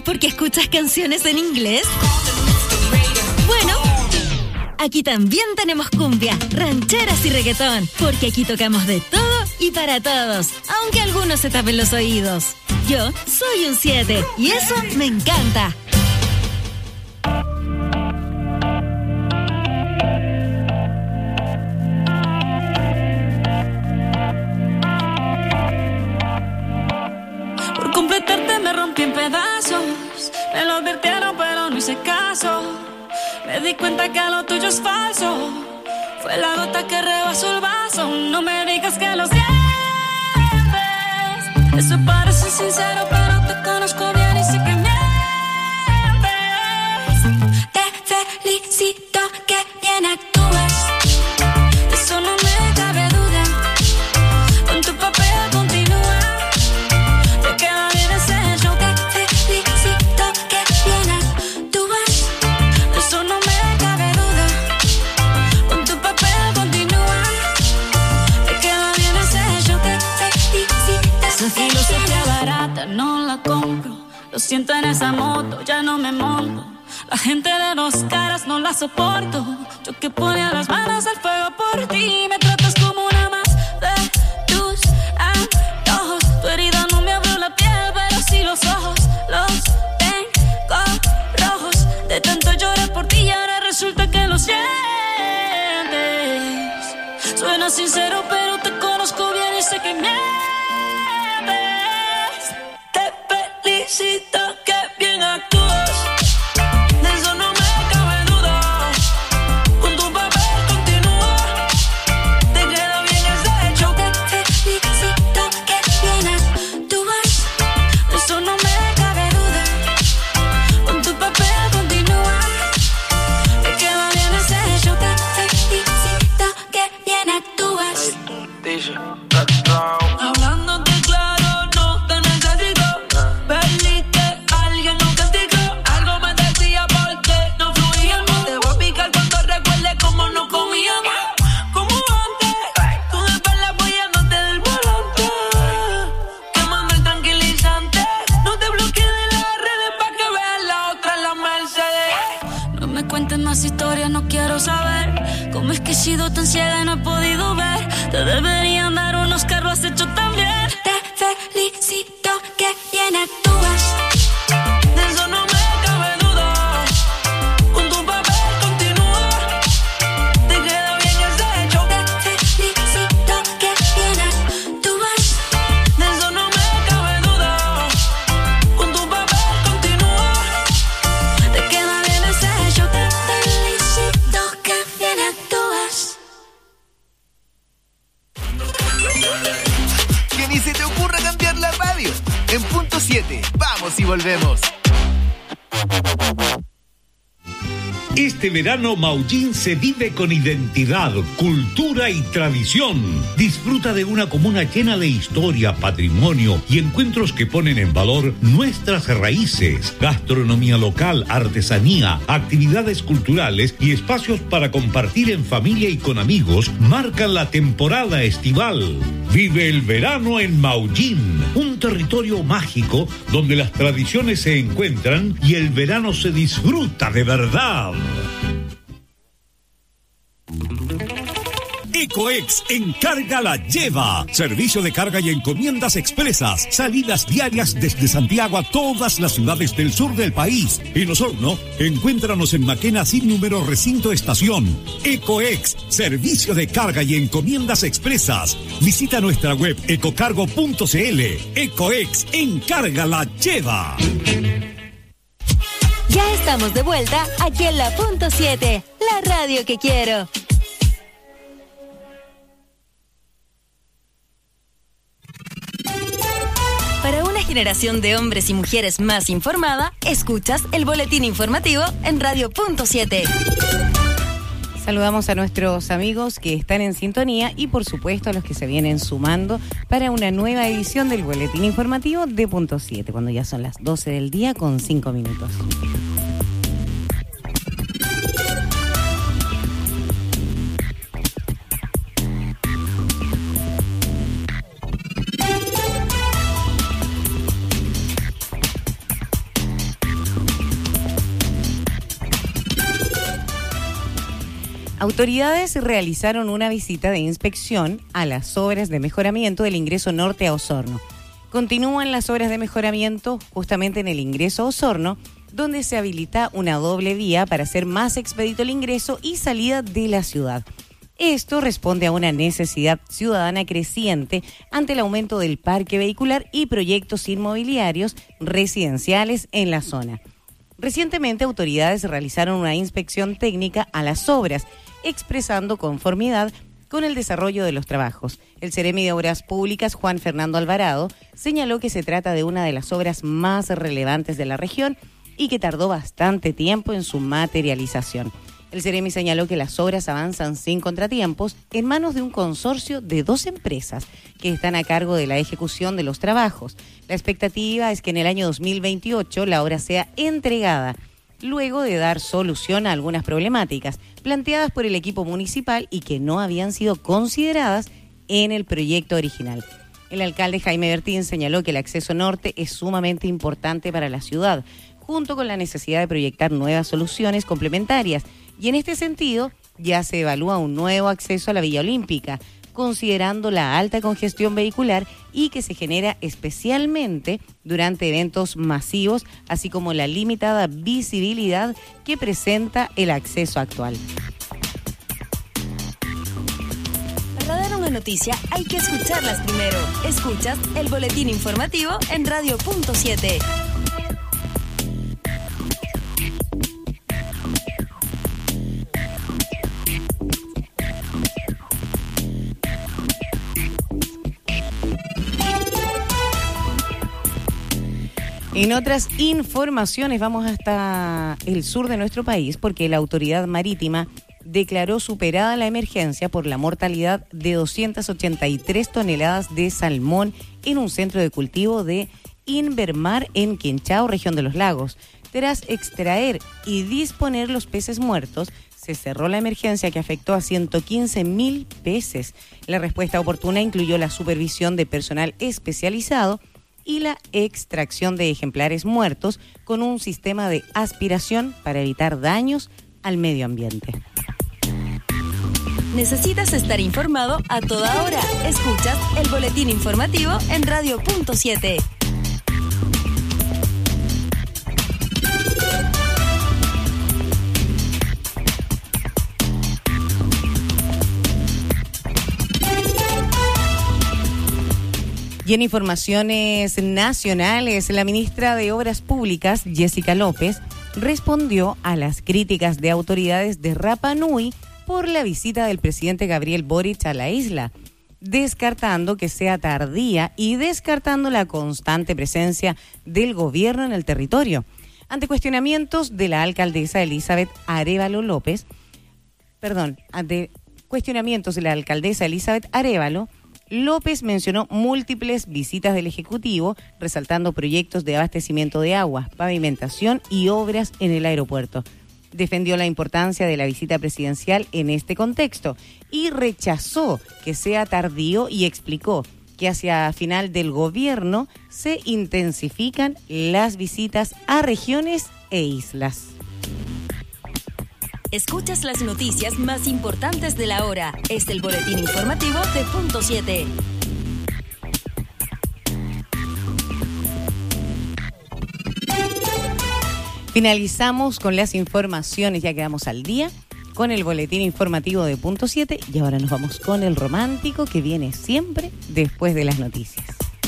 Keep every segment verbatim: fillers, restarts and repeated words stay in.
porque escuchas canciones en inglés? Bueno, aquí también tenemos cumbia, rancheras y reggaetón, porque aquí tocamos de todo y para todos, aunque algunos se tapen los oídos. Yo soy un siete y eso me encanta. Por completarte me rompí en pedazos, me lo advirtieron pero no hice caso. Me di cuenta que lo tuyo es falso, fue la gota que rebasó el vaso. No me digas que lo sientes, eso parece sincero pero te conozco bien y sé que mientes. Te felicito que bien actúas, de eso no me cabe duda. Con tu papel continúa, te queda bien ese show. Te felicito que bien actúas, de eso no me cabe duda. Con tu papel continúa, te queda bien ese show. Te felicito. Esa filosofía barata no la compro, lo siento en esa moto, ya no me monto. La gente de dos caras no la soporto. Yo que ponía las manos al fuego por ti. Me tratas como una más de tus antojos. Tu herida no me abrió la piel, pero sí los ojos. Los tengo rojos. De tanto lloré por ti y ahora resulta que lo sientes. Suena sincero, pero te conozco bien y sé que mientes. Te felicito que bien actúas. Hablándote claro, no te necesito. Perdí que alguien no castigó. Algo me decía porque no fluíamos. Te voy a picar cuando recuerde cómo no comíamos. Como antes, tú de espalda apoyándote del volante, quemando el tranquilizante. No te bloquees de las redes pa' que veas la otra en la Mercedes. No me cuentes más historias, no quiero saber cómo es que he sido tan ciega y no he podido ver. Te deberían dar unos carros, lo has hecho tan bien. Te felicito que bien actúas, de eso no me cabe duda. Con tu papel continúa, te queda bien ese hecho. Te felicito que bien actúas, de eso no me cabe duda. Con tu papel continúa, te queda bien ese hecho. Te felicito que bien actúas. Que ni se te ocurra cambiar la radio. En punto siete, vamos y volvemos. Este verano Maullín se vive con identidad, cultura y tradición. Disfruta de una comuna llena de historia, patrimonio y encuentros que ponen en valor nuestras raíces, gastronomía local, artesanía, actividades culturales y espacios para compartir en familia y con amigos marcan la temporada estival. Vive el verano en Maullín, un territorio mágico donde las tradiciones se encuentran y el verano se disfruta de verdad. Ecoex Encarga la Lleva. Servicio de carga y encomiendas expresas. Salidas diarias desde Santiago a todas las ciudades del sur del país. En Osorno, encuéntranos en Maquena sin número recinto estación. Ecoex, servicio de carga y encomiendas expresas. Visita nuestra web ecocargo punto cl. Ecoex Encarga la Lleva. Ya estamos de vuelta aquí en la punto siete, la radio que quiero. Para una generación de hombres y mujeres más informada, escuchas el boletín informativo en radio punto siete. Saludamos a nuestros amigos que están en sintonía y por supuesto a los que se vienen sumando para una nueva edición del boletín informativo de punto siete, cuando ya son las doce del día con cinco minutos. Autoridades realizaron una visita de inspección a las obras de mejoramiento del ingreso norte a Osorno. Continúan las obras de mejoramiento justamente en el ingreso a Osorno, donde se habilita una doble vía para hacer más expedito el ingreso y salida de la ciudad. Esto responde a una necesidad ciudadana creciente ante el aumento del parque vehicular y proyectos inmobiliarios residenciales en la zona. Recientemente, autoridades realizaron una inspección técnica a las obras, expresando conformidad con el desarrollo de los trabajos. El Seremi de Obras Públicas, Juan Fernando Alvarado, señaló que se trata de una de las obras más relevantes de la región y que tardó bastante tiempo en su materialización. El Seremi señaló que las obras avanzan sin contratiempos en manos de un consorcio de dos empresas que están a cargo de la ejecución de los trabajos. La expectativa es que en el año dos mil veintiocho la obra sea entregada, luego de dar solución a algunas problemáticas planteadas por el equipo municipal y que no habían sido consideradas en el proyecto original. El alcalde Jaime Bertín señaló que el acceso norte es sumamente importante para la ciudad, junto con la necesidad de proyectar nuevas soluciones complementarias. Y en este sentido, ya se evalúa un nuevo acceso a la Villa Olímpica, considerando la alta congestión vehicular y que se genera especialmente durante eventos masivos, así como la limitada visibilidad que presenta el acceso actual. Para dar una noticia hay que escucharlas primero. Escuchas el boletín informativo en Radio Punto siete. En otras informaciones vamos hasta el sur de nuestro país porque la autoridad marítima declaró superada la emergencia por la mortalidad de doscientas ochenta y tres toneladas de salmón en un centro de cultivo de Invermar en Quinchao, región de los lagos. Tras extraer y disponer los peces muertos, se cerró la emergencia que afectó a ciento quince mil peces. La respuesta oportuna incluyó la supervisión de personal especializado y la extracción de ejemplares muertos con un sistema de aspiración para evitar daños al medio ambiente. Necesitas estar informado a toda hora. Escuchas el boletín informativo en Radio Punto siete. Y en informaciones nacionales, la ministra de Obras Públicas, Jessica López, respondió a las críticas de autoridades de Rapa Nui por la visita del presidente Gabriel Boric a la isla, descartando que sea tardía y descartando la constante presencia del gobierno en el territorio. Ante cuestionamientos de la alcaldesa Elizabeth Arévalo López, perdón, ante cuestionamientos de la alcaldesa Elizabeth Arévalo, López mencionó múltiples visitas del Ejecutivo, resaltando proyectos de abastecimiento de agua, pavimentación y obras en el aeropuerto. Defendió la importancia de la visita presidencial en este contexto y rechazó que sea tardío y explicó que hacia final del gobierno se intensifican las visitas a regiones e islas. Escuchas las noticias más importantes de la hora. Es el boletín informativo de Punto siete. Finalizamos con las informaciones, ya quedamos al día con el boletín informativo de Punto siete y ahora nos vamos con el romántico que viene siempre después de las noticias.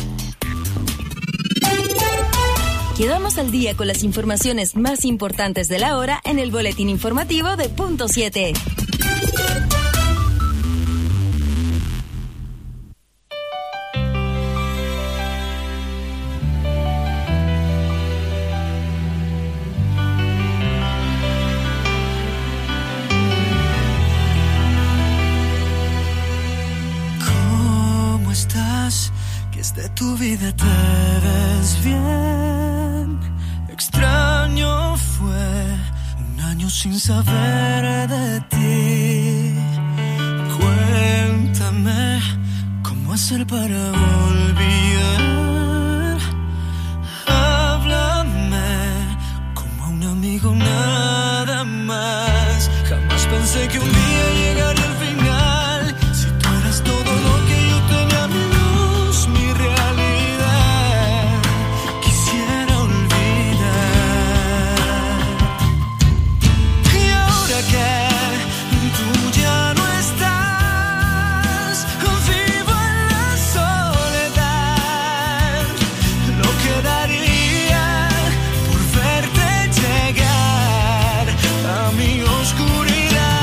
Quedamos al día con las informaciones más importantes de la hora en el boletín informativo de Punto siete. ¿Cómo estás? Que es de tu vida te ves bien. Extraño fue un año sin saber de ti. Cuéntame cómo hacer para olvidar. Háblame como a un amigo nada más. Jamás Pensé que un día llegaría al final. Si tú eras todo lo que yo tenía, mi luz, mi realidad, quisiera olvidar. Y ahora que tú ya no estás, vivo en la soledad. Lo que daría por verte llegar a mi oscuridad.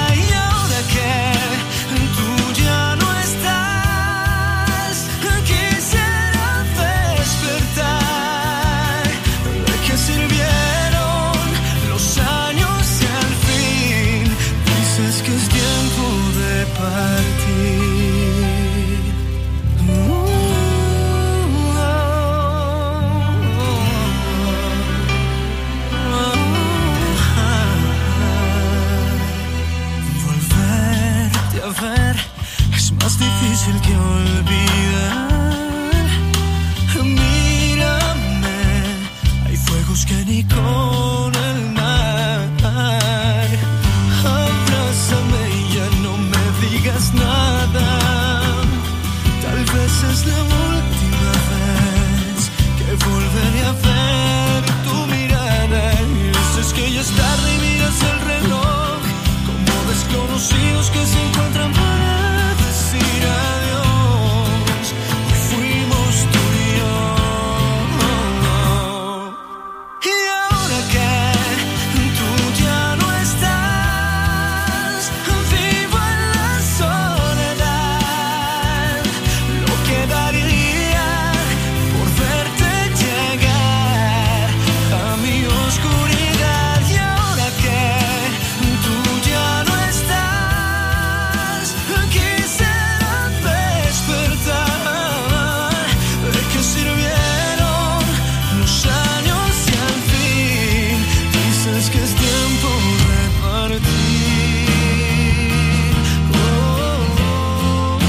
Difícil que olvidar. Mírame, hay fuegos que ni con el mar. Abrázame y ya no me digas nada. Tal vez es la última vez que volveré a ver tu mirada. Y dices que ya es tarde y miras el reloj, como desconocidos que se encuentran para decir adiós. Hoy fuimos tú y yo. Y ahora que tú ya no estás, vivo en la soledad. Lo que daría por verte llegar a mi oscuridad. Y ahora que tú ya no estás, quisiera despertar. ¿De qué sirvieron los años y al fin dices que es tiempo de partir? Oh, oh, oh.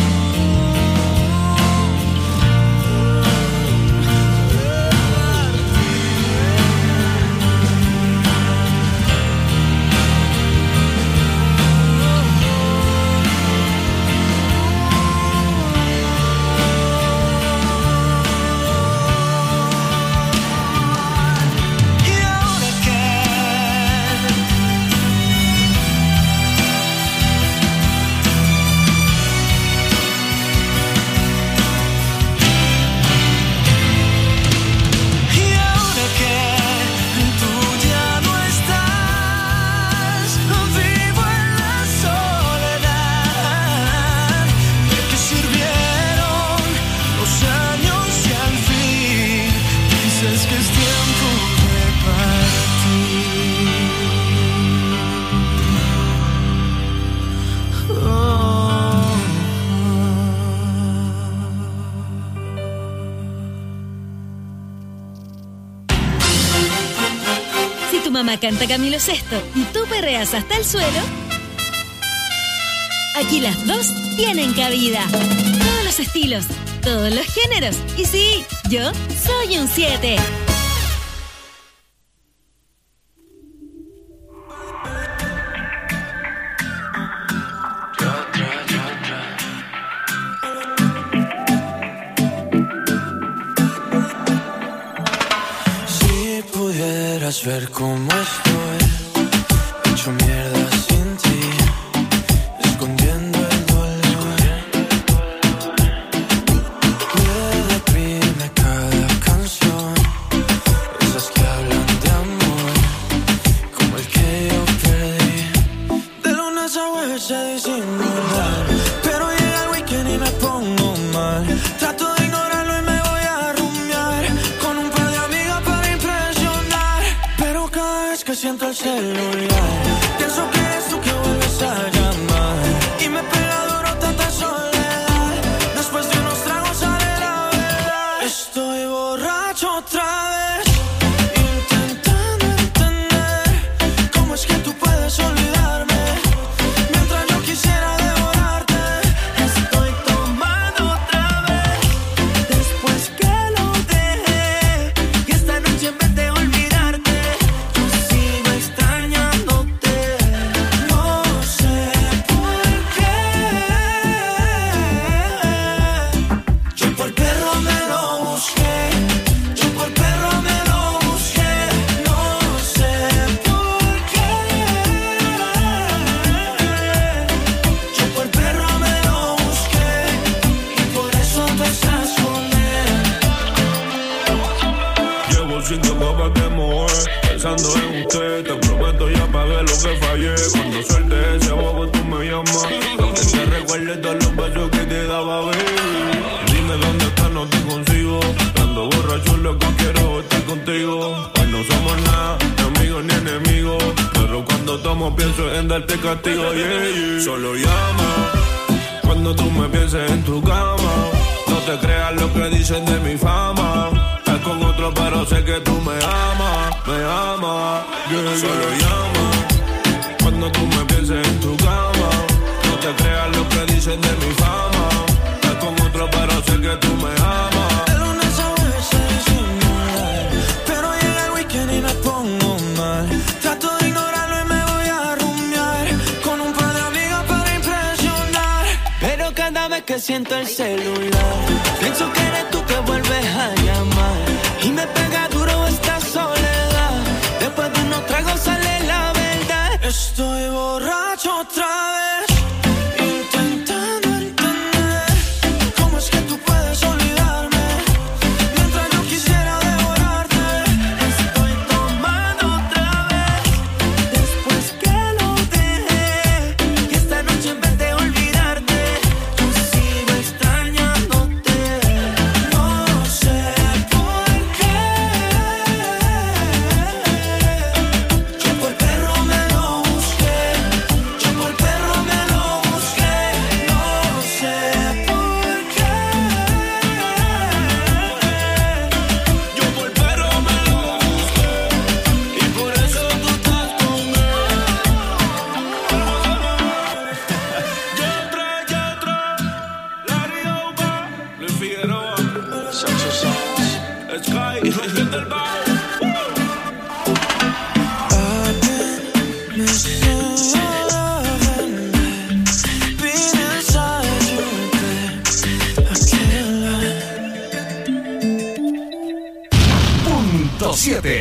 Y ahora que Y ahora que tú ya no estás, vivo en la soledad. ¿De qué sirvieron los años y al fin dices que es tiempo de partir? Oh. Si tu mamá canta Camilo Sesto y tú perreas hasta el suelo, aquí las dos tienen cabida. Todos los estilos, todos los géneros. Y sí, yo soy un siete. Si pudieras ver cómo estoy, hecho mierda sin ti, escondiendo el dolor. Me deprime cada canción, esas que hablan de amor, como el que yo perdí. De lunes a jueves se disimular, pero llega el weekend y me pongo mal. Trato de ignorarlo y me voy a rumbear con un par de amigas para impresionar. Pero cada vez que siento el celular, pienso que es tú que vuelves a llamar. Y me pega duro tanta soledad. Después de unos tragos sale la verdad. Estoy borracho otra vez, intentando entender cómo es que tú puedes olvidarme, mientras yo quisiera darte castigo, yeah, yeah. Solo llama cuando tú me pienses en tu cama. No te creas lo que dicen de mi fama. Estás con otro pero sé que tú me amas, me amas, yeah, yeah. Solo llama cuando tú me pienses en tu cama. No te creas lo que dicen de mi fama. Estás con otro pero sé que tú me amas. De lunes a jueves se disimular, pero llega el weekend y me pongo mal. Trato de ignorarlo y me voy a rumiar con un par de amigas para impresionar. Pero cada vez que siento el celular, pienso que eres tú que vuelves a llamar. Y me pega duro esta soledad. Después de unos tragos sale la verdad. Estoy borracho otra vez, intentando entender cómo es que tú puedes olvidarme mientras yo quisiera devorarte. Estoy tomando otra vez después que lo dejé. Y esta noche en vez de olvidarte, yo sigo extrañándote. No sé por qué. Yo por perro me lo busqué. Yo por perro me lo busqué. No sé por qué. Yo por perro me lo busqué y por eso tú estás con él. Yatra, Yatra, Larry Oba, Luis Figueroa, Saxo Sax, Sky, Rocket del Bar. I've been missing loving, being inside your bed. I can't lie. Punto siete.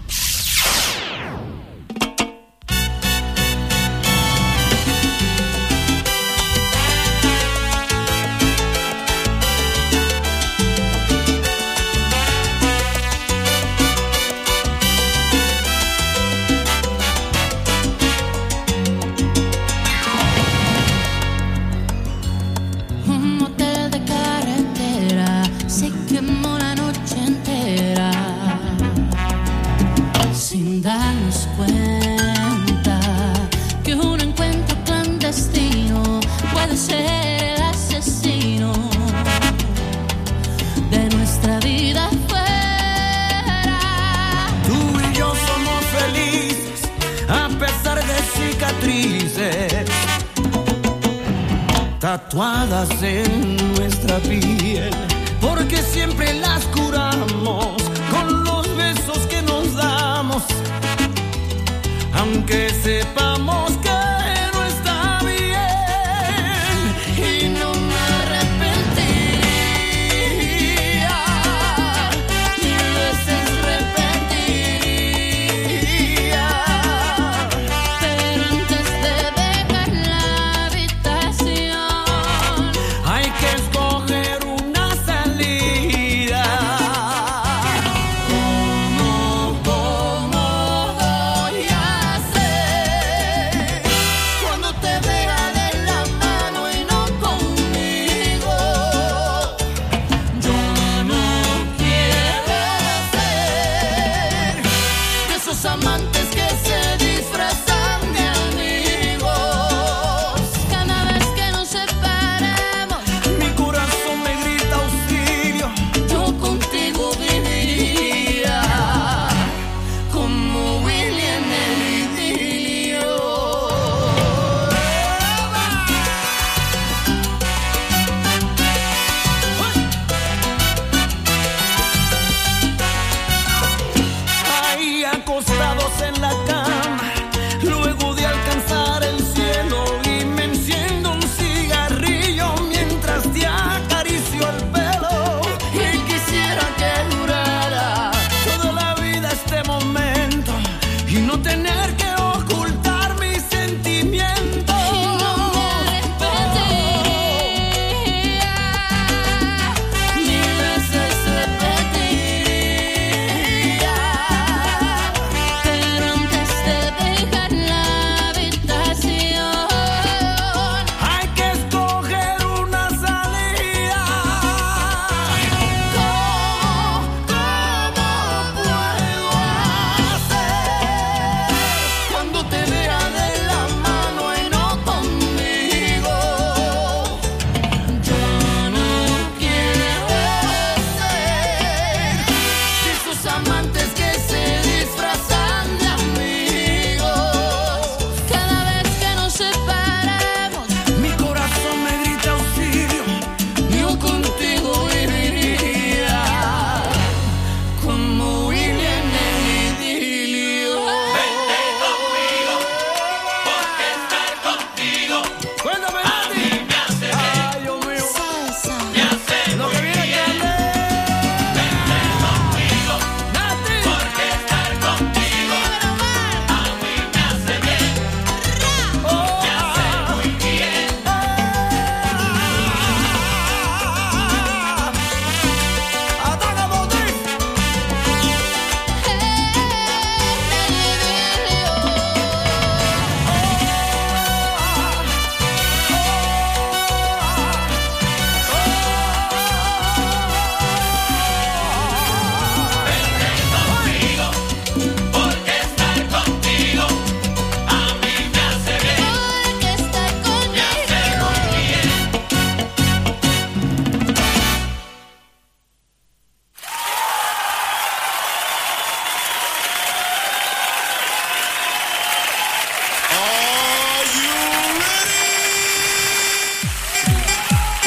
Un motel de carretera se quemó la noche entera sin darnos cuenta que un encuentro clandestino puede ser el asesino de nuestra vida fuera. Tú y yo somos felices a pesar de cicatrices tatuadas en nuestra piel, porque siempre las curamos con los besos que nos damos, aunque sepamos que no está bien. Y no me arrepentiría, mil veces repetiría, Pero antes de dejar la habitación, hay que escoger una salida. ¿Cómo, cómo voy a hacer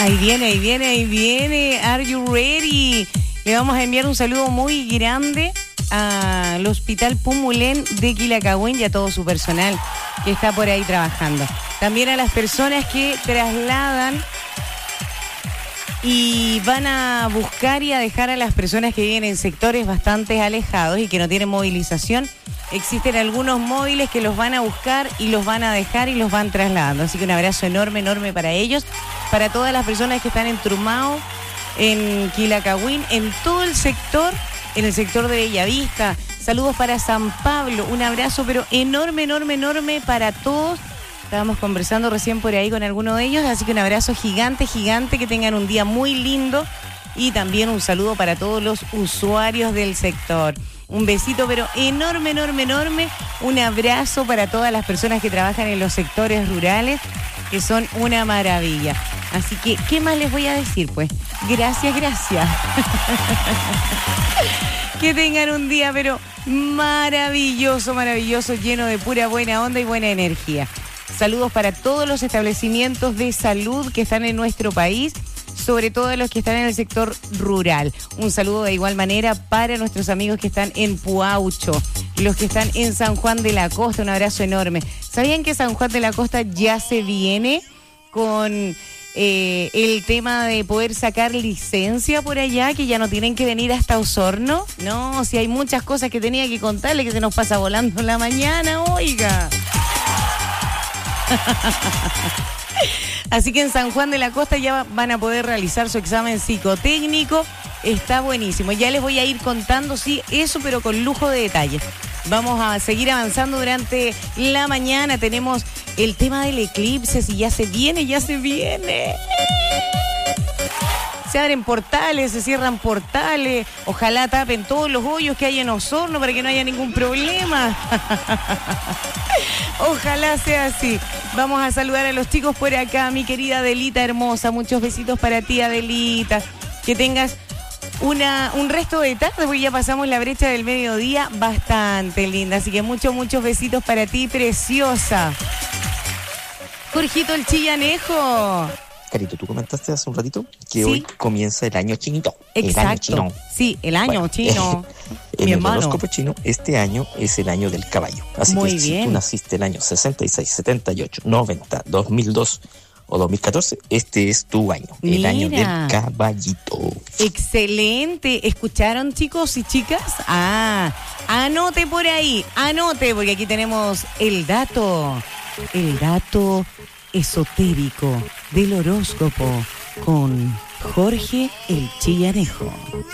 Ahí viene, ahí viene, ahí viene. Are you ready? Le vamos a enviar un saludo muy grande al Hospital Pumulén de Quilacagüín y a todo su personal que está por ahí trabajando. También a las personas que trasladan y van a buscar y a dejar a las personas que viven en sectores bastante alejados y que no tienen movilización. Existen algunos móviles que los van a buscar y los van a dejar y los van trasladando. Así que un abrazo enorme, enorme para ellos, para todas las personas que están en Trumao, en Quilacagüín, en todo el sector, en el sector de Bellavista. Saludos para San Pablo, un abrazo pero enorme, enorme, enorme para todos. Estábamos conversando recién por ahí con alguno de ellos, así que un abrazo gigante, gigante, que tengan un día muy lindo y también un saludo para todos los usuarios del sector. Un besito, pero enorme, enorme, enorme. Un abrazo para todas las personas que trabajan en los sectores rurales, que son una maravilla. Así que, ¿qué más les voy a decir? Pues, gracias, gracias. Que tengan un día, pero maravilloso, maravilloso, lleno de pura buena onda y buena energía. Saludos para todos los establecimientos de salud que están en nuestro país, sobre todo los que están en el sector rural. Un saludo de igual manera para nuestros amigos que están en Puaucho, los que están en San Juan de la Costa, un abrazo enorme. ¿Sabían que San Juan de la Costa ya se viene con eh, el tema de poder sacar licencia por allá, que ya no tienen que venir hasta Osorno? No, si hay muchas cosas que tenía que contarle que se nos pasa volando en la mañana, oiga. Así que en San Juan de la Costa ya van a poder realizar su examen psicotécnico. Está buenísimo. Ya les voy a ir contando, sí, eso, pero con lujo de detalles. Vamos a seguir avanzando durante la mañana. Tenemos el tema del eclipse, si ya se viene, ya se viene. Se abren portales, se cierran portales. Ojalá tapen todos los hoyos que hay en Osorno para que no haya ningún problema. Ojalá sea así. Vamos a saludar a los chicos por acá, mi querida Adelita hermosa. Muchos besitos para ti, Adelita. Que tengas una, un resto de tarde, porque ya pasamos la brecha del mediodía bastante linda. Así que muchos, muchos besitos para ti, preciosa. Jorgito el Chillanejo. Carito, tú comentaste hace un ratito que ¿Sí? hoy comienza el año chinito. Exacto. El año chino. Sí, el año Bueno, chino. En Mi el hermano. horóscopo chino, este año es el año del caballo. Así Muy que bien. si tú naciste el año sesenta y seis, setenta y ocho, noventa, dos mil dos o dos mil catorce, este es tu año. El Mira. año del caballito. Excelente. ¿Escucharon, chicos y chicas? Ah, anote por ahí, anote, porque aquí tenemos el dato, el dato esotérico del horóscopo con Jorge el Chillanejo.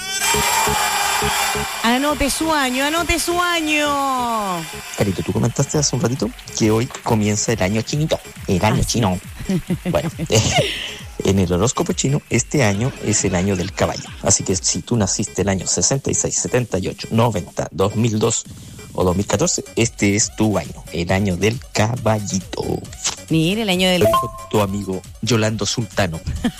Anote su año, anote su año. Carito, tú comentaste hace un ratito que hoy comienza el año chinito. El año Ah, chino. Bueno, en el horóscopo chino, este año es el año del caballo. Así que si tú naciste el año sesenta y seis, setenta y ocho, noventa, dos mil dos o dos mil catorce, este es tu año. El año del caballito. Mira, el año del... Lo dijo tu amigo Yolando Sultano.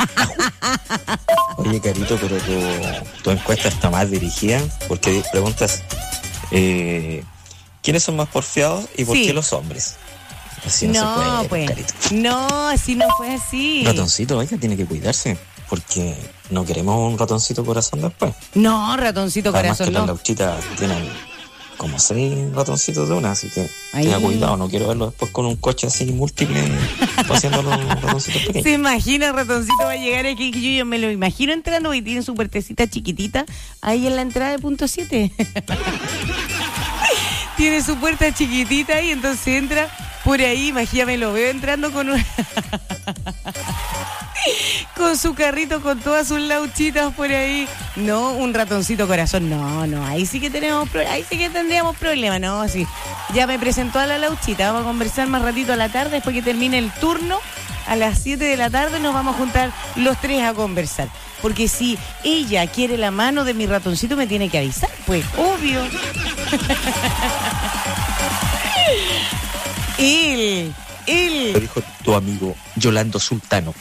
Oye, Carito, pero tu, tu encuesta está más dirigida porque preguntas eh, ¿quiénes son más porfiados y por Sí. qué los hombres? Así no, No, se puede, pues. Carito. No, así no fue así. Ratoncito, oiga, tiene que cuidarse porque no queremos un ratoncito corazón después. No, ratoncito Además corazón, que las no. lauchitas tienen como seis ratoncitos de una, así que Ahí. tenga cuidado, no quiero verlo después con un coche así múltiple paseando los ratoncitos pequeños. Se imagina, el ratoncito va a llegar aquí, que yo, yo me lo imagino entrando y tiene su puertecita chiquitita ahí en la entrada de punto siete. Tiene su puerta chiquitita y entonces entra por ahí, imagíname, lo veo entrando con un... con su carrito, con todas sus lauchitas por ahí. No, un ratoncito corazón, no, no, ahí sí que tenemos, pro- ahí sí que tendríamos problemas, no, sí. Ya me presentó a la lauchita, vamos a conversar más ratito a la tarde, después que termine el turno, a las siete de la tarde nos vamos a juntar los tres a conversar. Porque si ella quiere la mano de mi ratoncito, me tiene que avisar, pues, obvio. Él, Lo él. dijo tu amigo Yolando Sultano.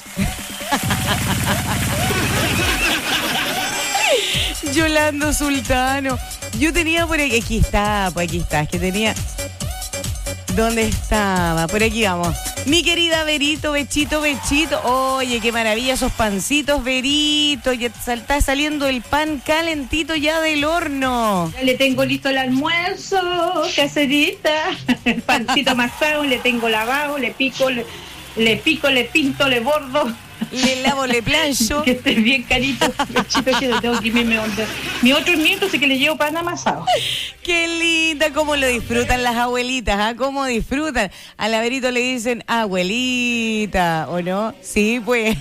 Yolando Sultano. Yo tenía por aquí, aquí está, pues aquí está, es que tenía... ¿Dónde estaba? Por aquí vamos. Mi querida Verito, Bechito, Bechito. Oye, qué maravilla esos pancitos, Verito. Ya está saliendo el pan calentito ya del horno. Ya le tengo listo el almuerzo, caserita. El pancito amasado, le tengo lavado, le pico, le, le pico, le pinto, le bordo. Le lavo, le plancho. Que esté bien carito. Bechito, bechito, tengo que irme mi, mi otro nieto, así que le llevo pan amasado. Qué linda, cómo lo disfrutan las abuelitas, ¿ah? Cómo disfrutan. A la Verito le dicen abuelita, ¿o no? Sí, pues.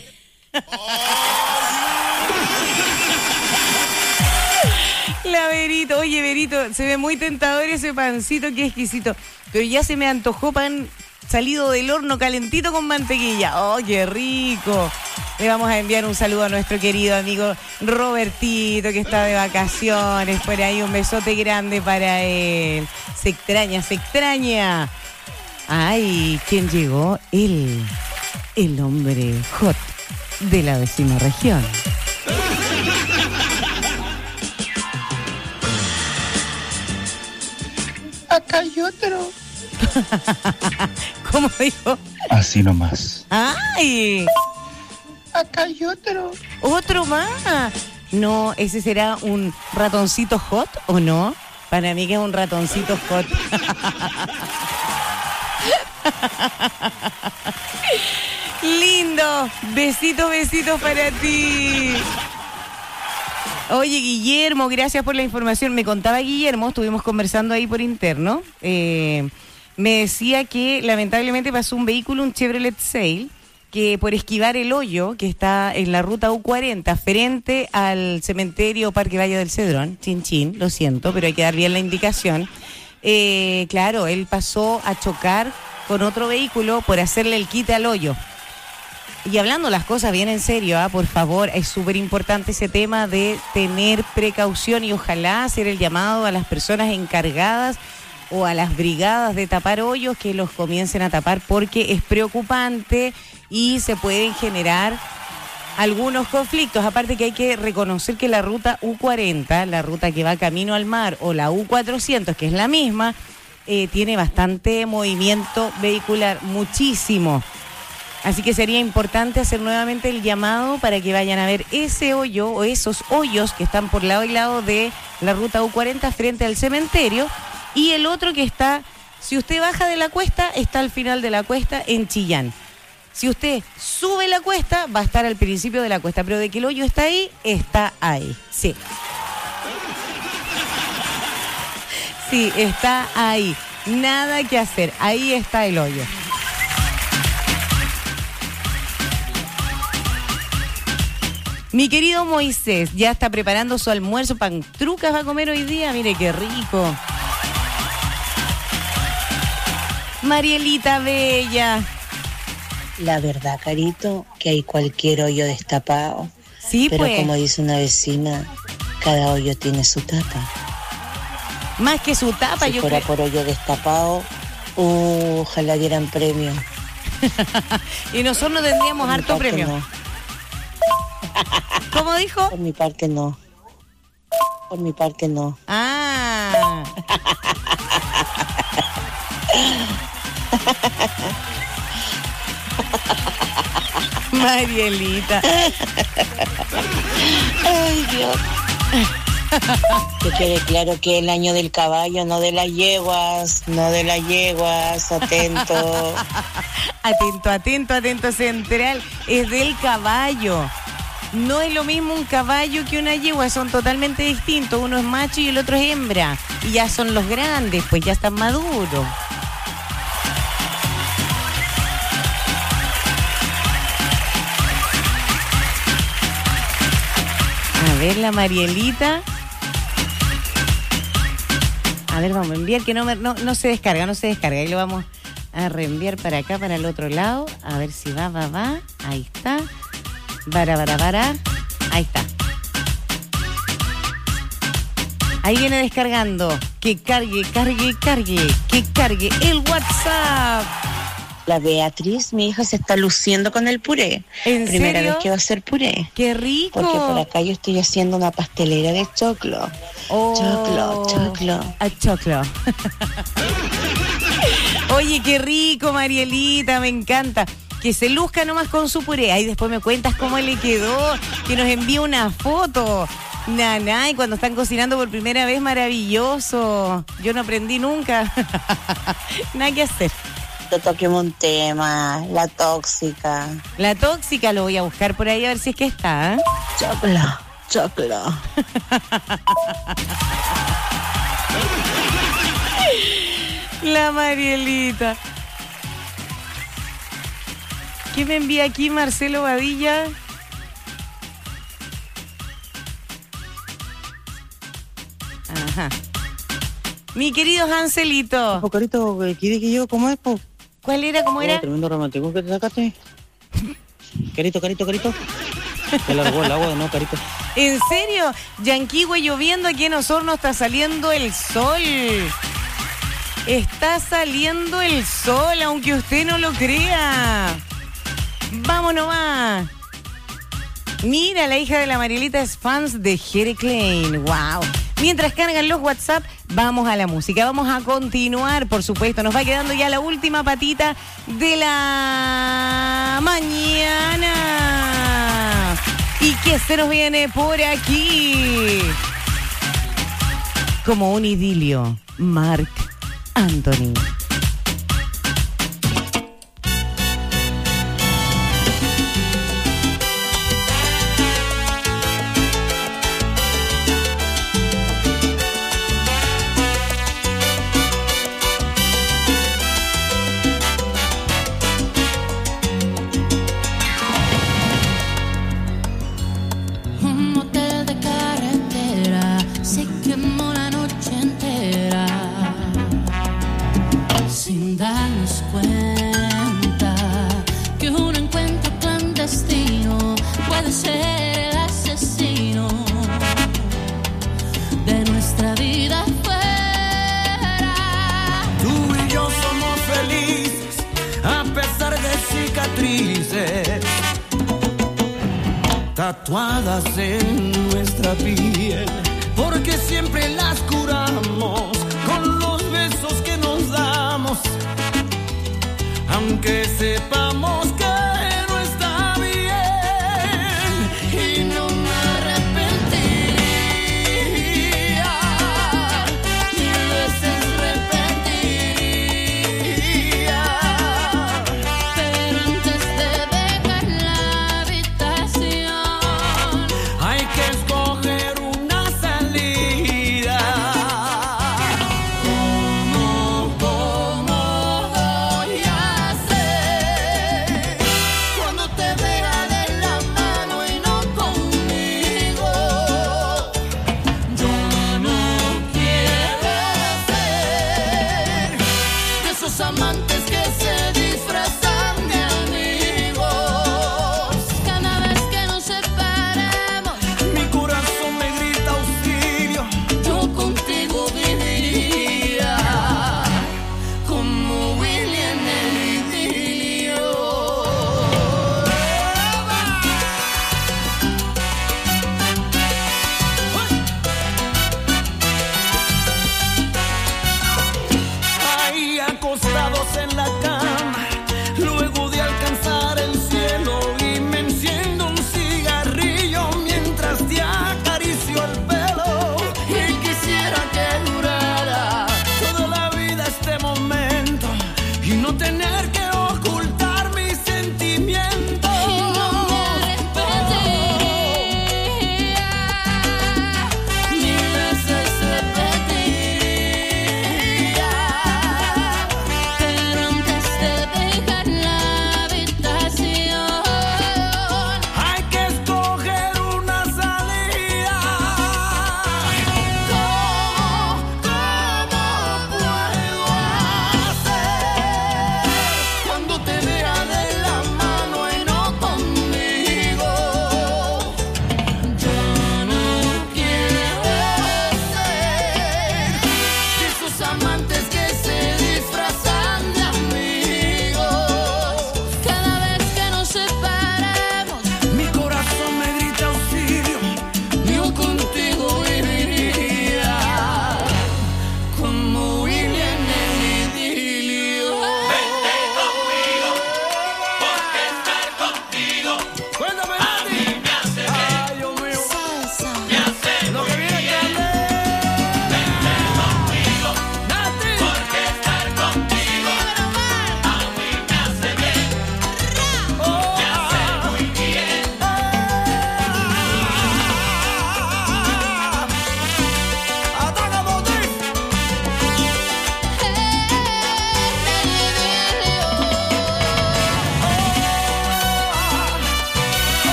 La Verito, oye Verito, se ve muy tentador ese pancito, qué exquisito. Pero ya se me antojó pan salido del horno calentito con mantequilla. ¡Oh, qué rico! Le vamos a enviar un saludo a nuestro querido amigo Robertito, que está de vacaciones. Por ahí un besote grande para él. Se extraña, se extraña. Ay, ¿quién llegó? Él, el hombre hot de la vecina región. Acá hay otro. ¿Cómo dijo? Así nomás. ¡Ay! Acá hay otro. ¿Otro más? No, ¿ese será un ratoncito hot o no? Para mí que es un ratoncito hot. Lindo. Besitos, besitos para ti. Oye, Guillermo, gracias por la información. Me contaba Guillermo, estuvimos conversando ahí por interno. Eh, me decía que lamentablemente pasó un vehículo, un Chevrolet Sail, que por esquivar el hoyo que está en la ruta U cuarenta frente al cementerio Parque Valle del Cedrón, chin chin, lo siento, pero hay que dar bien la indicación. Eh, claro, él pasó a chocar con otro vehículo por hacerle el quite al hoyo. Y hablando las cosas bien en serio, ¿eh? Por favor, es súper importante ese tema de tener precaución y ojalá hacer el llamado a las personas encargadas o a las brigadas de tapar hoyos que los comiencen a tapar, porque es preocupante y se pueden generar algunos conflictos. Aparte que hay que reconocer que la ruta U cuarenta, la ruta que va camino al mar, o la U cuatrocientos, que es la misma, eh, tiene bastante movimiento vehicular, muchísimo. Así que sería importante hacer nuevamente el llamado para que vayan a ver ese hoyo o esos hoyos que están por lado y lado de la ruta U cuarenta frente al cementerio, y el otro que está, si usted baja de la cuesta, está al final de la cuesta en Chillán. Si usted sube la cuesta, va a estar al principio de la cuesta, pero de que el hoyo está ahí, está ahí, sí. Sí, está ahí, nada que hacer, ahí está el hoyo. Mi querido Moisés ya está preparando su almuerzo, pantrucas va a comer hoy día, mire qué rico. Marielita Bella. La verdad, Carito, que hay cualquier hoyo destapado. Sí, pero pues. Como dice una vecina, cada hoyo tiene su tapa. Más que su tapa, si yo fuera creo. por hoyo destapado, uh, ojalá dieran premio. Y nosotros no tendríamos por harto premio. No. ¿Cómo dijo? Por mi parte no. Por mi parte no. Ah. Marielita. Ay, Dios. Que quede claro que el año del caballo, no de las yeguas, no de las yeguas, atento. Atento, atento, atento, central, es del caballo. No es lo mismo un caballo que una yegua, son totalmente distintos. Uno es macho y el otro es hembra. Y ya son los grandes, pues ya están maduros. A ver, la Marielita. A ver, vamos a enviar que no, me, no, no se descarga, no se descarga. Ahí lo vamos a reenviar para acá, para el otro lado. A ver si va, va, va. Ahí está. Para, para, para. Ahí está. Ahí viene descargando. Que cargue, cargue, cargue. Que cargue el WhatsApp. La Beatriz, mi hija, se está luciendo con el puré. ¿En Primera serio? vez que va a hacer puré. ¡Qué rico! Porque por acá yo estoy haciendo una pastelera de choclo. Oh, choclo, choclo. A choclo. Oye, qué rico, Marielita, me encanta. Que se luzca nomás con su puré. Y después me cuentas cómo le quedó. Que nos envíe una foto. Nanay, cuando están cocinando por primera vez, maravilloso. Yo no aprendí nunca. Nada que hacer. Te toquemos un tema, la tóxica. La tóxica lo voy a buscar por ahí a ver si es que está. ¿eh? Chocla, chocla. La Marielita. ¿Qué me envía aquí Marcelo Badilla? Ajá. Mi querido Hanselito. Po, carito, ¿quiere que yo cómo es, po? ¿Cuál era? ¿Cómo era? Oh, tremendo romántico que te sacaste. Carito, carito, carito. Te largó el agua, ¿no, carito? ¿En serio? Yanquihue lloviendo, aquí en Osorno está saliendo el sol. Está saliendo el sol, aunque usted no lo crea. Vamos nomás. Mira, la hija de la Marielita es fans de Jere Klein. Wow. Mientras cargan los WhatsApp, vamos a la música. Vamos a continuar, por supuesto. Nos va quedando ya la última patita de la mañana. ¿Y qué se nos viene por aquí? Como un idilio, Marc Anthony. Tatuadas en nuestra piel, porque siempre las curamos con los besos que nos damos, aunque sepamos que no está bien, y no me arrepentiría, mil veces repetiría, pero antes de dejar la habitación hay que escoger una salida. ¿Cómo, cómo voy a hacer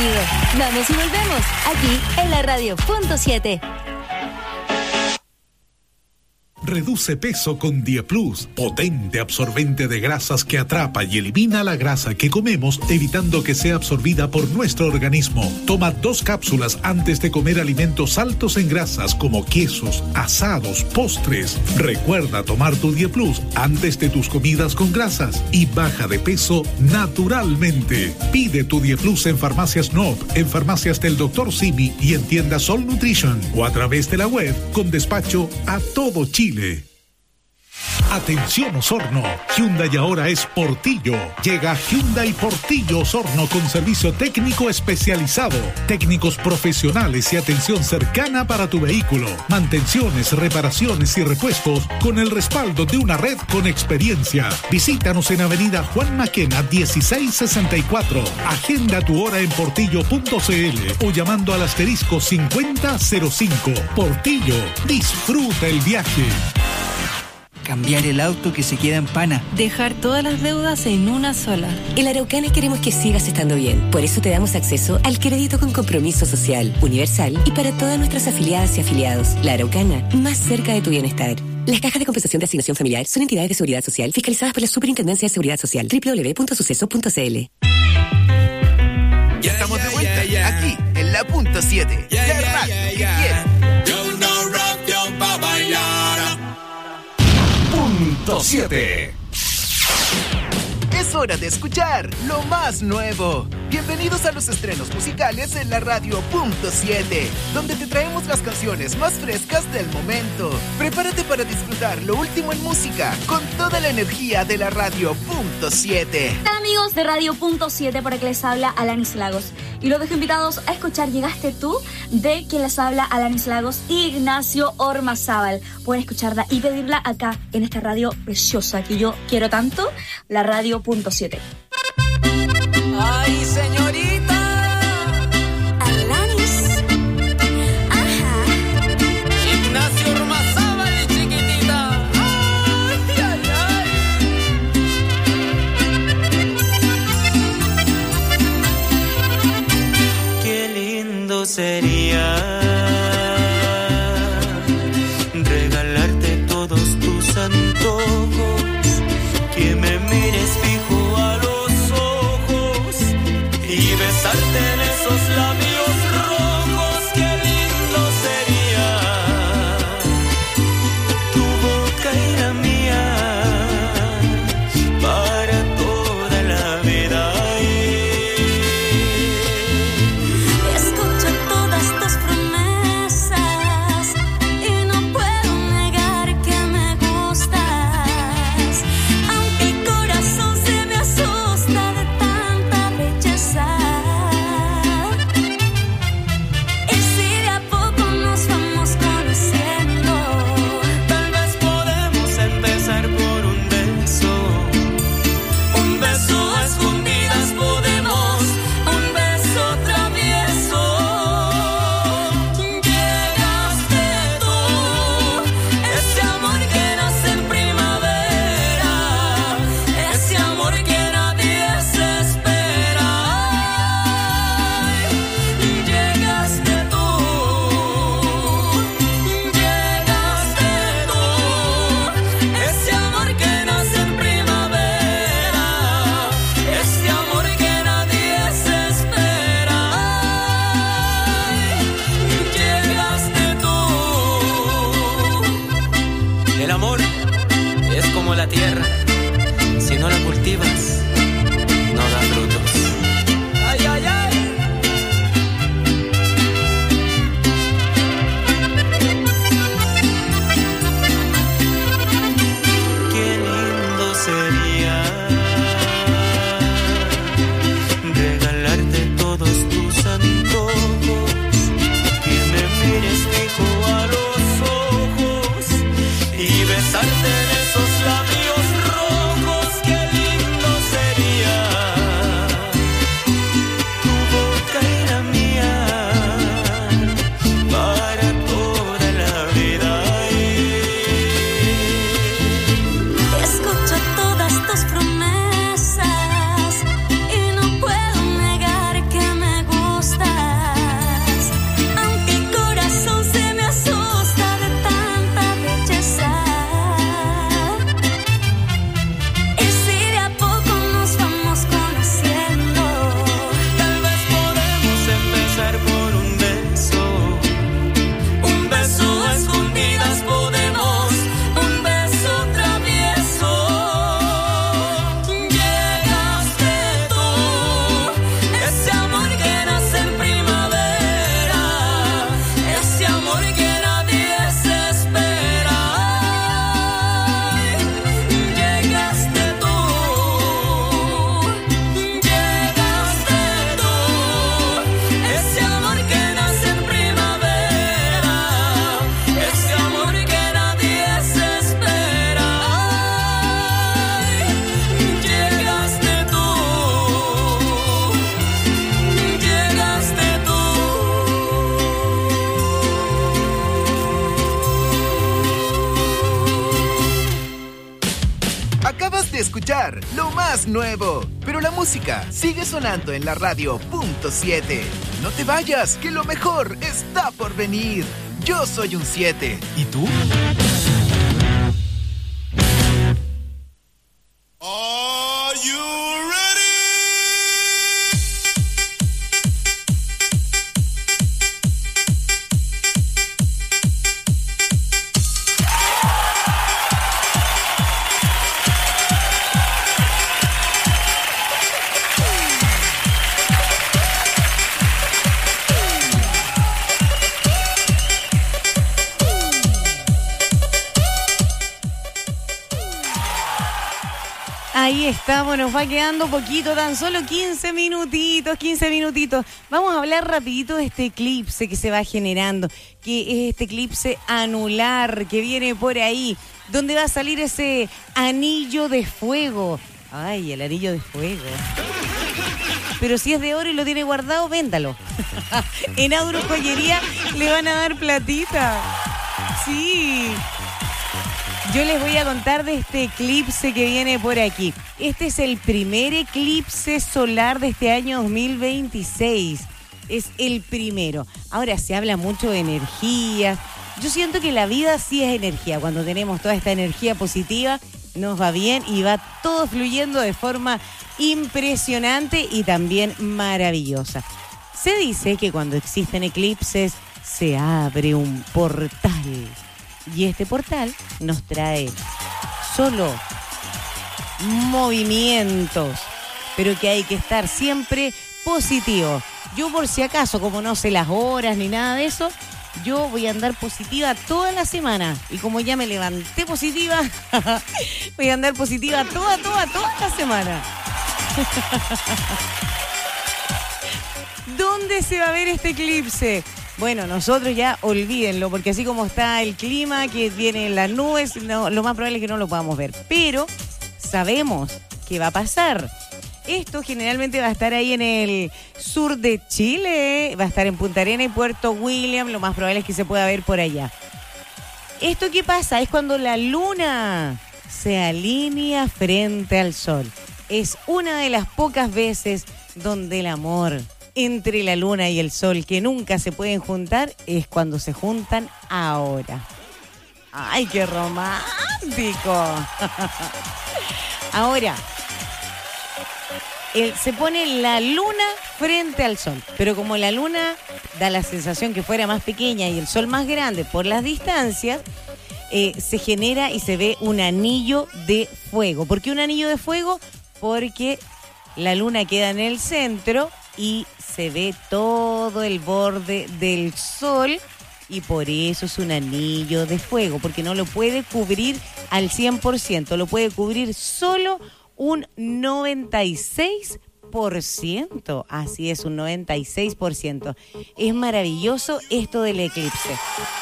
bienvenido. Vamos y volvemos aquí en la radio punto siete. Reduce peso con Dieplus, potente absorbente de grasas que atrapa y elimina la grasa que comemos, evitando que sea absorbida por nuestro organismo. Toma dos cápsulas antes de comer alimentos altos en grasas como quesos, asados, postres. Recuerda tomar tu Dieplus antes de tus comidas con grasas y baja de peso naturalmente. Pide tu Dieplus en Farmacias Nob, en Farmacias del doctor Simi y en tiendas Sol Nutrition o a través de la web con despacho a todo Chile. Atención Osorno, Hyundai ahora es Portillo. Llega Hyundai Portillo Osorno con servicio técnico especializado, técnicos profesionales y atención cercana para tu vehículo, mantenciones, reparaciones y repuestos con el respaldo de una red con experiencia. Visítanos en Avenida Juan Maquena dieciséis sesenta y cuatro. Agenda tu hora en portillo punto c l o llamando al asterisco cincuenta cero cinco. Portillo, disfruta el viaje. Cambiar el auto que se queda en pana. Dejar todas las deudas en una sola. En la Araucana queremos que sigas estando bien. Por eso te damos acceso al crédito con compromiso social, universal y para todas nuestras afiliadas y afiliados. La Araucana, más cerca de tu bienestar. Las cajas de compensación de asignación familiar son entidades de seguridad social fiscalizadas por la Superintendencia de Seguridad Social. doble u doble u doble u punto suceso punto c l. Ya estamos de vuelta, aquí, en la punto siete. La radio que quiere. Yo no rock yo pa' bailar. Punto siete. Es hora de escuchar lo más nuevo. Bienvenidos a los estrenos musicales en la radio punto siete, donde te traemos las canciones más frescas del momento. Prepárate para disfrutar lo último en música con toda la energía de la radio punto siete. Hola amigos de radio punto siete, por aquí les habla Alanis Lagos. Y los dejo invitados a escuchar Llegaste tú, de quien les habla Alanis Lagos y Ignacio Ormazábal. Pueden escucharla y pedirla acá en esta radio preciosa que yo quiero tanto, la radio punto siete. Ay, señorita Alanis. Ajá. Ignacio Ormazábal, chiquitita. Ay, ay, ay. Qué lindo sería regalarte todos tus antojos, que me mires fijo a los ojos y besarte en esos labios rojos. Qué lindo sería tu boca y la mía para toda la vida. Escucho todas tus promesas y no puedo negar que me gustas. escuchar lo más nuevo. Pero la música sigue sonando en la radio punto siete. No te vayas, que lo mejor está por venir. Yo soy un siete. ¿Y tú? Are you ready? Ahí estamos, nos va quedando poquito, tan solo quince minutitos, quince minutitos. Vamos a hablar rapidito de este eclipse que se va generando, que es este eclipse anular que viene por ahí, donde va a salir ese anillo de fuego. Ay, el anillo de fuego. Pero si es de oro y lo tiene guardado, véndalo. En Agrojoyería le van a dar platita. Sí. Yo les voy a contar de este eclipse que viene por aquí. Este es el primer eclipse solar de este año dos mil veintiséis. Es el primero. Ahora se habla mucho de energía. Yo siento que la vida sí es energía. Cuando tenemos toda esta energía positiva, nos va bien y va todo fluyendo de forma impresionante y también maravillosa. Se dice que cuando existen eclipses, se abre un portal. Y este portal nos trae solo movimientos, pero que hay que estar siempre positivo. Yo por si acaso, como no sé las horas ni nada de eso, yo voy a andar positiva toda la semana. Y como ya me levanté positiva, voy a andar positiva toda, toda, toda la semana. ¿Dónde se va a ver este eclipse? Bueno, nosotros ya olvídenlo, porque así como está el clima, que viene en las nubes, no, lo más probable es que no lo podamos ver. Pero sabemos que va a pasar. Esto generalmente va a estar ahí en el sur de Chile, va a estar en Punta Arenas y Puerto William, lo más probable es que se pueda ver por allá. ¿Esto qué pasa? Es cuando la luna se alinea frente al sol. Es una de las pocas veces donde el amor entre la luna y el sol, que nunca se pueden juntar, es cuando se juntan ahora. ¡Ay, qué romántico! Ahora, el, se pone la luna frente al sol, pero como la luna da la sensación que fuera más pequeña y el sol más grande por las distancias, eh, se genera y se ve un anillo de fuego. ¿Por qué un anillo de fuego? Porque la luna queda en el centro y se ve todo el borde del sol y por eso es un anillo de fuego, porque no lo puede cubrir al cien por ciento, lo puede cubrir solo un noventa y seis por ciento. Así es, un noventa y seis por ciento. Es maravilloso esto del eclipse.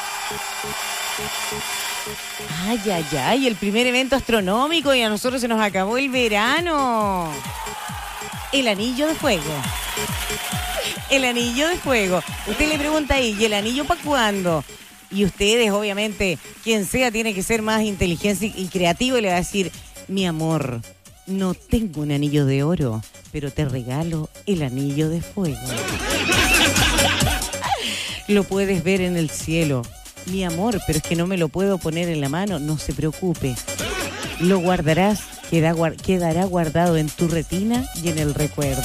Ay, ay, ay, el primer evento astronómico y a nosotros se nos acabó el verano. El anillo de fuego. El anillo de fuego. Usted le pregunta ahí, ¿y el anillo para cuándo? Y ustedes, obviamente, quien sea, tiene que ser más inteligente y creativo y le va a decir, mi amor, no tengo un anillo de oro, pero te regalo el anillo de fuego. Lo puedes ver en el cielo. Mi amor, pero es que no me lo puedo poner en la mano. No se preocupe. Lo guardarás, queda, quedará guardado en tu retina y en el recuerdo.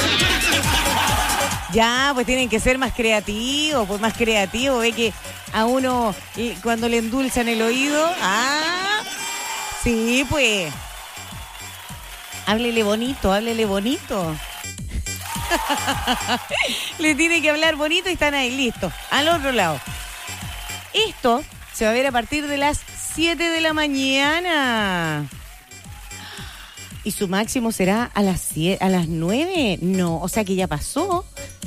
Ya, pues tienen que ser más creativos, pues más creativos. Ve que a uno cuando le endulzan el oído, ah, sí, pues. Háblele bonito, háblele bonito. Le tiene que hablar bonito y están ahí, listos, al otro lado. Esto se va a ver a partir de las siete de la mañana. ¿Y su máximo será a las siete, a las nueve? No, o sea que ya pasó.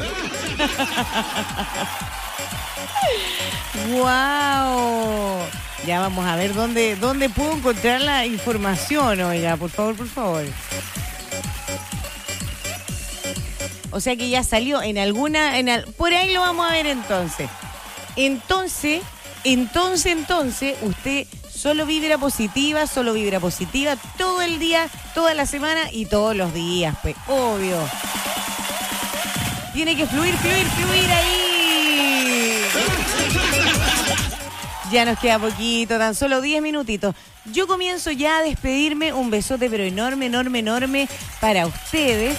¡Wow! Ya vamos a ver dónde, dónde puedo encontrar la información, oiga, por favor, por favor. O sea que ya salió en alguna, en al, por ahí lo vamos a ver entonces. Entonces, entonces, entonces, usted Solo vibra positiva, solo vibra positiva, todo el día, toda la semana y todos los días, pues, obvio. Tiene que fluir, fluir, fluir ahí. Ya nos queda poquito, tan solo diez minutitos. Yo comienzo ya a despedirme. Un besote, pero enorme, enorme, enorme para ustedes.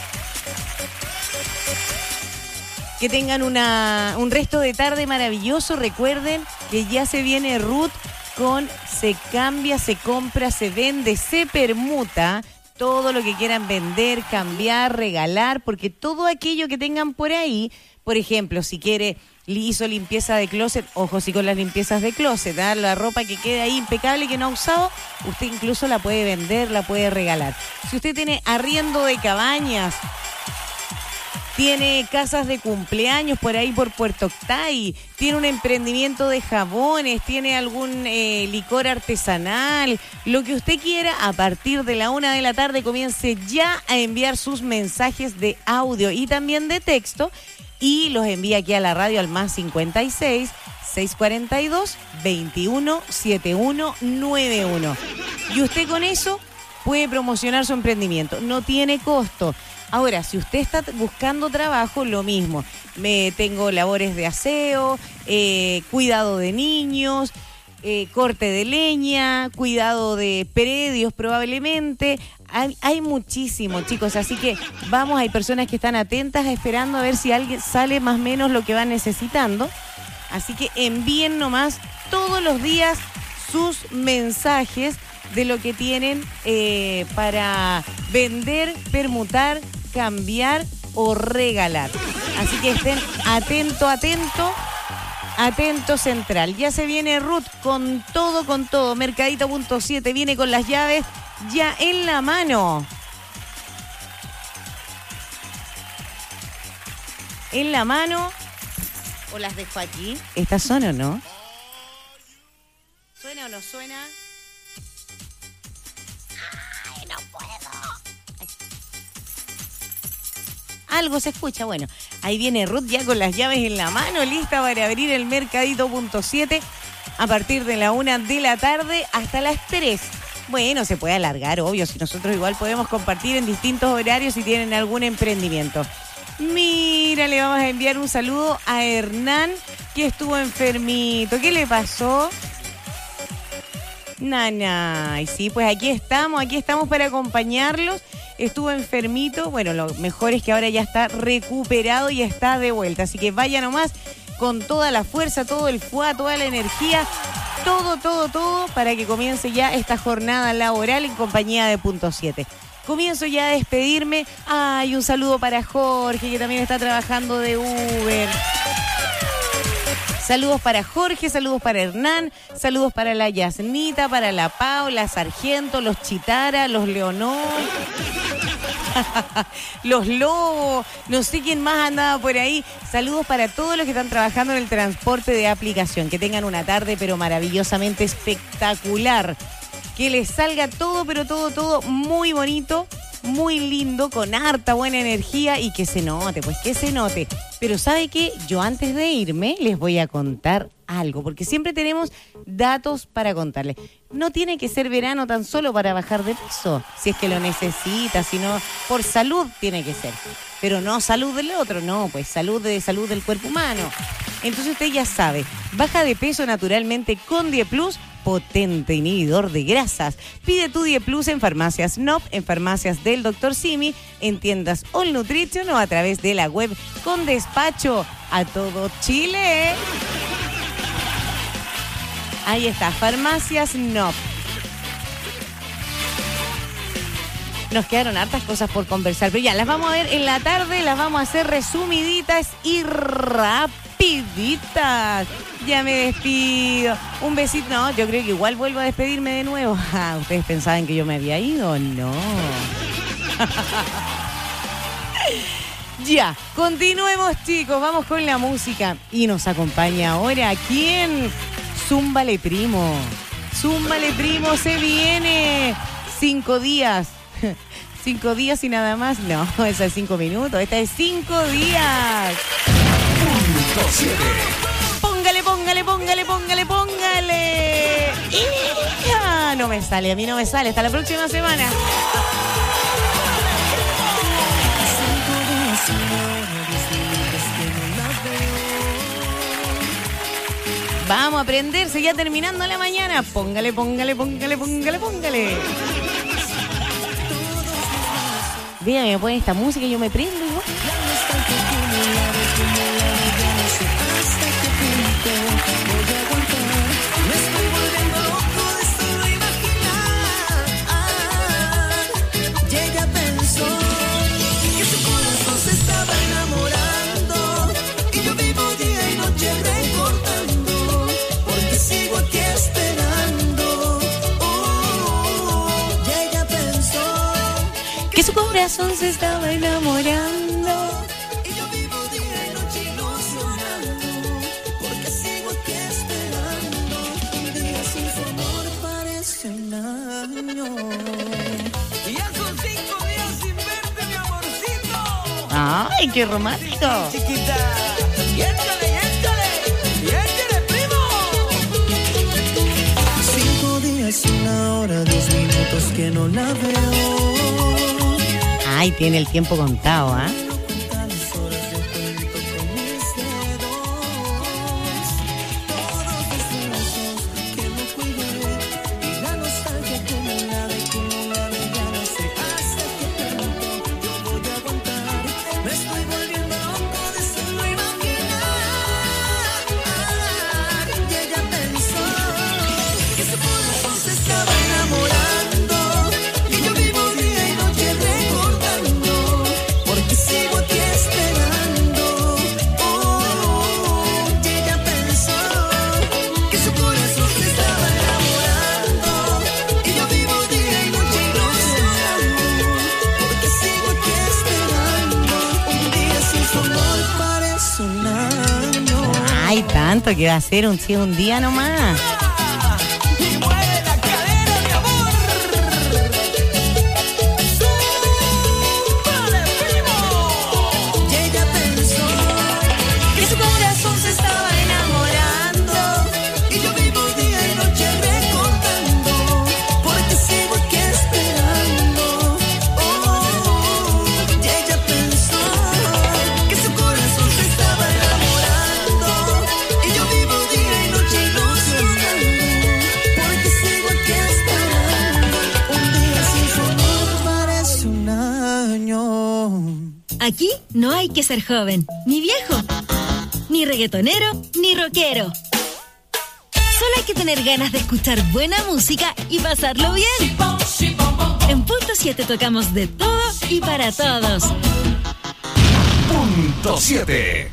Que tengan una, un resto de tarde maravilloso. Recuerden que ya se viene Ruth con se cambia, se compra, se vende, se permuta. Todo lo que quieran vender, cambiar, regalar, porque todo aquello que tengan por ahí, por ejemplo, si quiere, hizo limpieza de closet, ojo sí con las limpiezas de closet, ¿eh? La ropa que quede ahí impecable que no ha usado, usted incluso la puede vender, la puede regalar. Si usted tiene arriendo de cabañas, tiene casas de cumpleaños por ahí por Puerto Octay, tiene un emprendimiento de jabones, tiene algún eh, licor artesanal, lo que usted quiera, a partir de la una de la tarde comience ya a enviar sus mensajes de audio y también de texto y los envía aquí a la radio al más cincuenta y seis, seiscientos cuarenta y dos, veintiuno, setenta y uno, noventa y uno. Y usted con eso puede promocionar su emprendimiento, no tiene costo. Ahora, si usted está buscando trabajo, lo mismo. Me tengo labores de aseo, eh, cuidado de niños, eh, corte de leña, cuidado de predios probablemente. Hay, hay muchísimo, chicos, así que vamos, hay personas que están atentas esperando a ver si alguien sale más o menos lo que van necesitando. Así que envíen nomás todos los días sus mensajes de lo que tienen eh, para vender, permutar, cambiar o regalar. Así que estén atento, atento, atento central. Ya se viene Ruth con todo, con todo. Mercadito punto siete viene con las llaves ya en la mano. En la mano. ¿O las dejo aquí? ¿Estas son o no? ¿Suena o no suena? Ay, no puedo. Ay. Algo se escucha. Bueno, ahí viene Ruth ya con las llaves en la mano, lista para abrir el Mercadito punto siete a partir de la una de la tarde hasta las tres. Bueno, se puede alargar, obvio, si nosotros igual podemos compartir en distintos horarios si tienen algún emprendimiento. Mira, le vamos a enviar un saludo a Hernán, que estuvo enfermito. ¿Qué le pasó? Nana, y sí, pues aquí estamos, aquí estamos para acompañarlos. Estuvo enfermito, bueno, lo mejor es que ahora ya está recuperado y está de vuelta. Así que vaya nomás con toda la fuerza, todo el fuá, toda la energía, todo, todo, todo, para que comience ya esta jornada laboral en compañía de Punto siete. Comienzo ya a despedirme. Ay, un saludo para Jorge, que también está trabajando de Uber. Saludos para Jorge, saludos para Hernán, saludos para la Yasnita, para la Paula, Sargento, los Chitara, los Leonor, los Lobos, no sé quién más andaba por ahí. Saludos para todos los que están trabajando en el transporte de aplicación. Que tengan una tarde, pero maravillosamente espectacular. Que les salga todo, pero todo, todo muy bonito, muy lindo, con harta buena energía y que se note, pues que se note. Pero ¿sabe qué? Yo antes de irme les voy a contar algo, porque siempre tenemos datos para contarles. No tiene que ser verano tan solo para bajar de peso, si es que lo necesita, sino por salud tiene que ser. Pero no salud del otro, no, pues salud de salud del cuerpo humano. Entonces usted ya sabe, baja de peso naturalmente con Dieplus, potente inhibidor de grasas. Pide tu Dieplus en farmacias N O P, en farmacias del doctor Simi, en tiendas All Nutrition o a través de la web con despacho a todo Chile. Ahí está, farmacias N O P. Nos quedaron hartas cosas por conversar, pero ya las vamos a ver en la tarde, las vamos a hacer resumiditas y rapiditas. Ya me despido. Un besito. No, yo creo que igual vuelvo a despedirme de nuevo. Ah, ¿ustedes pensaban que yo me había ido? No. Ya, continuemos, chicos. Vamos con la música. Y nos acompaña ahora, ¿quién? Zúmbale, primo. Zúmbale, primo, se viene. Cinco días. Cinco días y nada más. No, esa es cinco minutos. Esta es cinco días. Punto siete. Póngale, póngale, póngale, póngale, póngale. ¡Hija! no me sale, a mí no me sale. Hasta la próxima semana. Vamos a aprenderse ya terminando la mañana. Póngale, póngale, póngale, póngale, póngale. Dígame, me pone esta música y yo me prendo igual. Que su corazón se estaba enamorando. Y yo vivo día y noche ilusionando. Porque sigo aquí esperando. Un día sin su amor parece un año. Y ya son cinco días sin verte, mi amorcito. Ay, qué romántico. Chiquita, y échale, y échale, y échale, primo. Cinco días, una hora, diez minutos que no la veo. Ay, tiene el tiempo contado, ¿ah? ¿eh? Tanto que va a ser un, un día nomás. Y mueve la cadera, mi amor. ¡Súbale, primo! Y ella pensó que su corazón se estaba enamorando. Y yo vivo día y noche recordando. Porque sigo aquí esperando. Oh, y ella pensó que su corazón se estaba enamorando. Aquí no hay que ser joven, ni viejo, ni reggaetonero, ni rockero. Solo hay que tener ganas de escuchar buena música y pasarlo bien. En Punto siete tocamos de todo y para todos. Punto siete.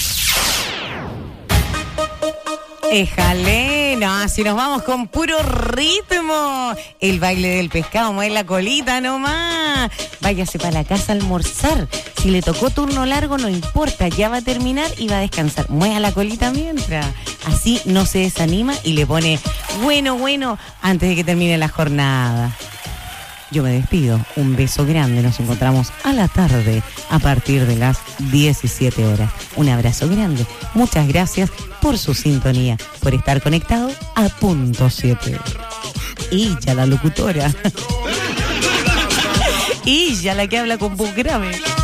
Éjale, no, si nos vamos con puro ritmo. El baile del pescado, mueve la colita nomás. Váyase para la casa a almorzar. Si le tocó turno largo, no importa, ya va a terminar y va a descansar. Mueva la colita mientras. Así no se desanima y le pone bueno, bueno, antes de que termine la jornada. Yo me despido, un beso grande, nos encontramos a la tarde a partir de las diecisiete horas. Un abrazo grande, muchas gracias por su sintonía, por estar conectado a Punto siete. Y ya la locutora. Y ya la que habla con voz grave.